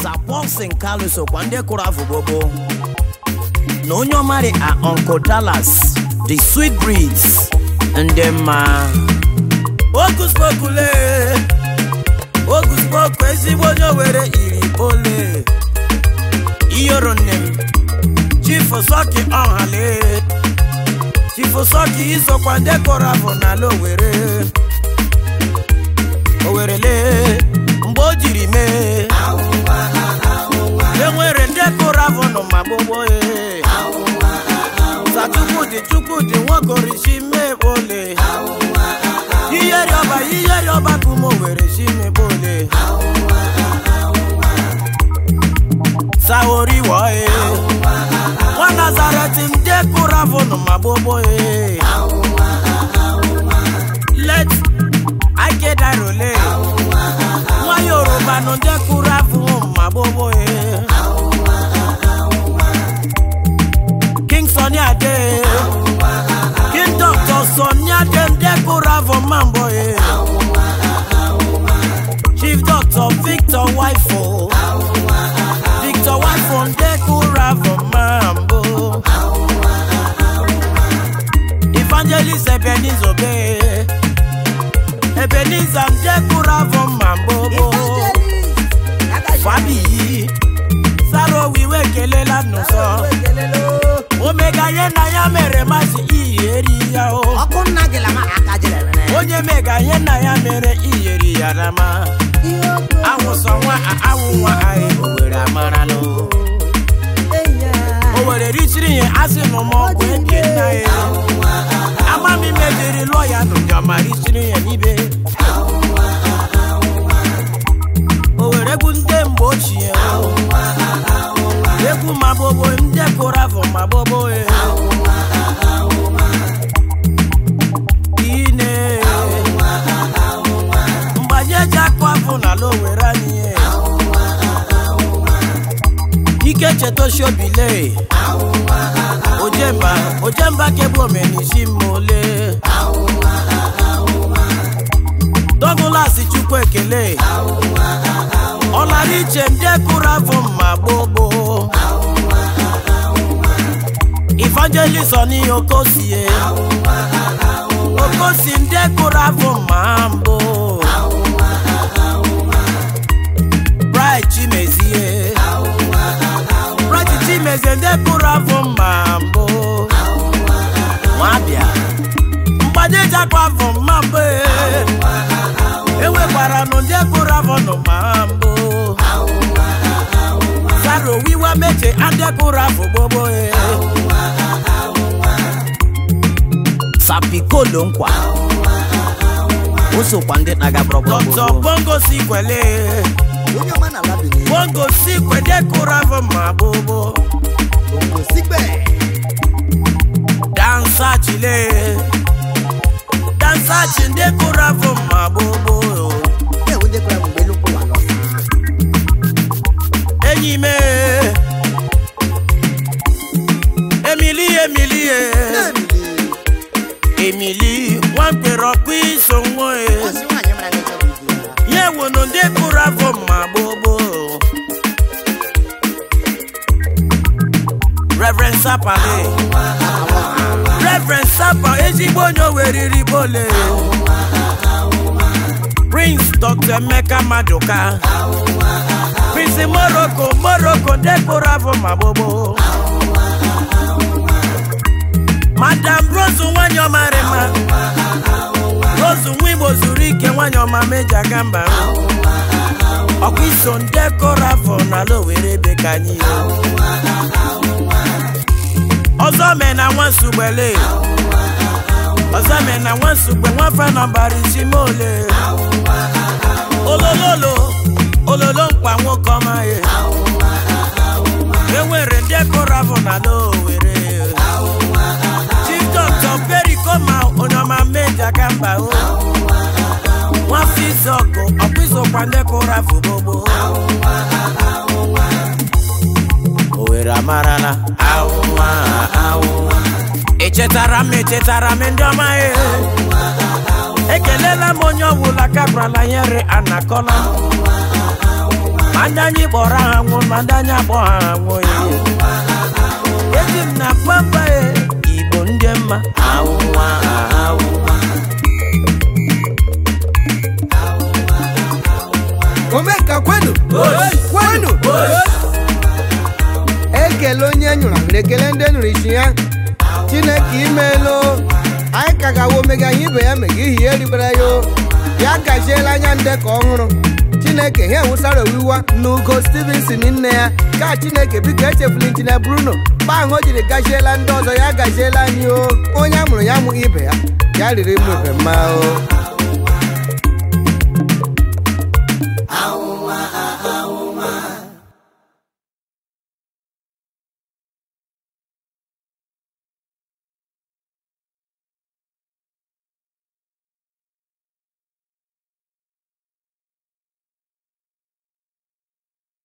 Saposin Kaluso Kwande Kurafu Bobo. No Nyomari are Uncle Dallas, the Sweet Breeds, and them Okus Pokule, Okus Pokwesi Bojo Were Iripole, Ioronem, Chief Osoki Onhale, Chief Osoki Iso Kwande Kurafu Nalo Were, Owerele, Mbojiri me. Enwere ndeko ravono mabobo Chukudi wakorishi me bole Iyeri oba kumo wereshi me bole Saori wae Wanazareti ndeko ravono mabobo I get a role Yoruba no ndeko ravono mabobo King Sonia de King Dr. Sonia dem deko ravo mambo Chief Dr. Victor Wifo Victor Wifo deko ravo mambo Evangelist Ebenezer Obe Ebenezer deko ravo mambo Fabi Saro wiwe kelela nuso Omega yena ya mere masi iyeri ya o Okuna gelama akajele Onye mega yena ya mere iyeri ya rama Awusonwa awuwa ae owere amaralo Owere richiri ye asi nomo kwenye na e Amami mejiri loya nujama richiri ye nibe Owere gunde mbochi ye Eku mabobo ndeko ravo mabobo Ine Mbaje jakwa funa lo werani Ike cheto shobile Ojemba kebo menishi mole Dogulasi chukwe kele Olariche ndeko ravo mabobo Evangelist Oni Okosi Okosi ndeko ravo mambo Bright Chimezie Bright Chimezie ndeko ravo mambo Mwabia Mbadeja kwa vo mambo Ewe parano ndeko ravo no mambo Saro wiwa meche andeko ravo bobo Sapikolo nkwa Oso kwande naga brobo Dr. Bongo Sikwele Bongo Sikwele kuravo mabobo Bongo Sikwe Dansa chile Dansa chinde kuravo mabobo Ewe kuravo mbelu kwa losa Enyime Emily, one pero quiso moe. Ye wono de kuravo mabobo. Reverend Sapale. Reverend Sapa ezibonyo weriri bole. Prince Dr. Meka Madoka. Prince Morocco de kuravo mabobo. Madam Rose wanyo marema Rose wimbo zurike wanyo mameja gamba Okwiso ndeko rafo na lo were bekanyi Ozome na wansubele Ozome na wansubwe wafa na barisi mole Ololo nkwa nwokoma ye Ewere ndeko rafo na lo were Dr. Perry Koma onoma meja gamba o Wafizoko Okwiso kwande korafu bobo Owera marala Echetara me ndoma Ekelela monyo wula kabra la yere anakola Mandanya kpọrọ anwụ, mandanya kpọ anwụ eji m na papa Igbo ndị mma awụwa awụwa Omeka kwenu ekele onye nyụrụ ahụrụ ekele ndị nụrụ isi ya Chineke imeelo anyị ka ga-awa omega anyị ibe ya mega ihe eribere ya gaziela anya ndekọ ọhụrụ Chineke ha ewusara owiwa n'ugo Stevenson nne ya ka Chineke biko echefula Injinia Bruno mgbe ahụ o jiri gaziela ndị ọzọ ya gaziela anyị onye a mụrụ ya mụ ibe ya riri mụ ibe mma